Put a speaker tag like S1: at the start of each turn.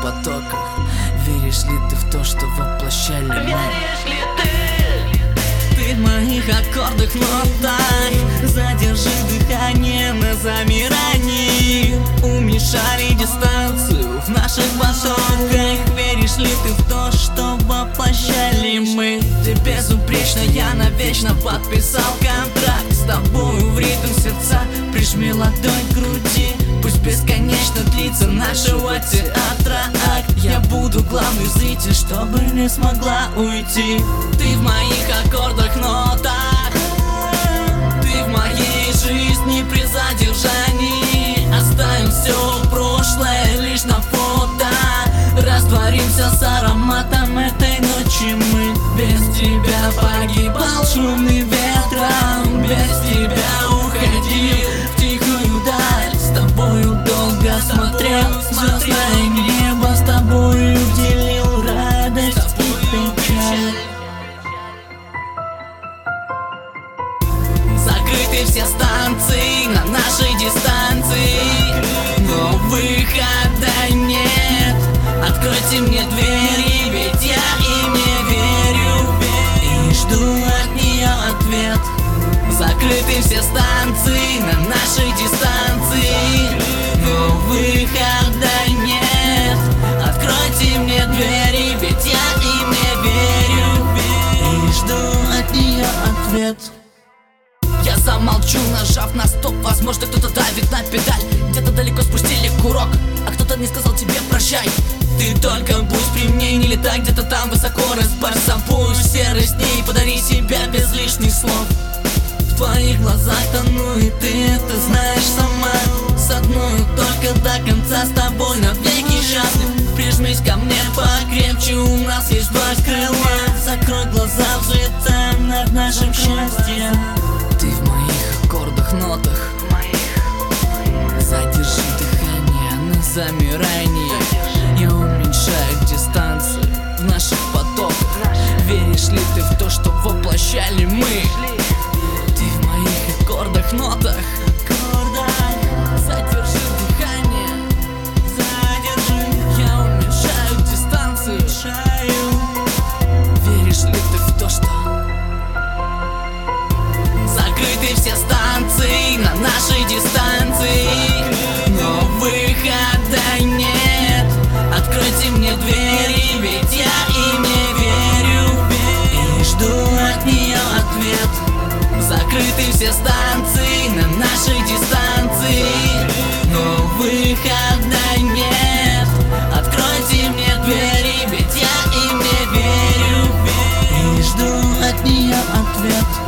S1: потоках. Веришь ли ты в то, что воплощали мы?
S2: Веришь ли ты
S1: в моих аккордах, нотах? Задержи дыхание на замирании. Уменьшали дистанцию в наших потоках. Веришь ли ты в то, что воплощали мы? Ты безупречно, я навечно подписал контракт. С тобою в ритм сердца прижми ладонь к груди. Пусть бесконечно длится нашего театра акт. Я буду главный зритель, чтобы не смогла уйти. Ты в моих аккордах, нотах. Ты в моей жизни при задержании. Оставим все прошлое лишь на фото. Растворимся с ароматом этой ночи. Мы без тебя погибал шумным ветром. Без тебя уходил в тихую даль. С тобою долго смотрел звездное небо. С тобою делил радость и печаль. Закрыты все станции на нашей дистанции, но выхода нет. Откройте мне двери, ведь я им не верю и жду от нее ответ. Закрыты все станции на нашей дистанции, но выхода нет. Откройте мне двери, ведь я им не верю и жду от нее ответ. Я замолчу, нажав на стоп. Возможно, кто-то давит на педаль. Где-то далеко спустили курок, а кто-то не сказал тебе прощай. Ты только будь при мне, не летай где-то там высоко. Разбавь собой серость дней, подари себя без лишних слов. В твоих глазах тону, и ты это знаешь сама. С одной только до конца, с тобой навеки счастлив. Прижмись ко мне покрепче, у нас есть два крыла. Закрой глаза, взлетаем над нашим счастьем. Ты в моих аккордах, нотах. Задержи дыхание на замирании. Я уменьшаю дистанцию в наших потоках. Веришь ли ты в то, что воплощали мы? Ты в моих аккордах, нотах. Задержи дыхание. Задержи. Я уменьшаю дистанцию. Веришь ли ты в то, что закрыты все станции на нашей дистанции, но выхода нет. Откройте мне двери, ведь я им не верю и жду от нее ответ. Закрыты все станции на нашей дистанции, но выхода нет. Откройте мне двери, ведь я им не верю и жду от нее ответ.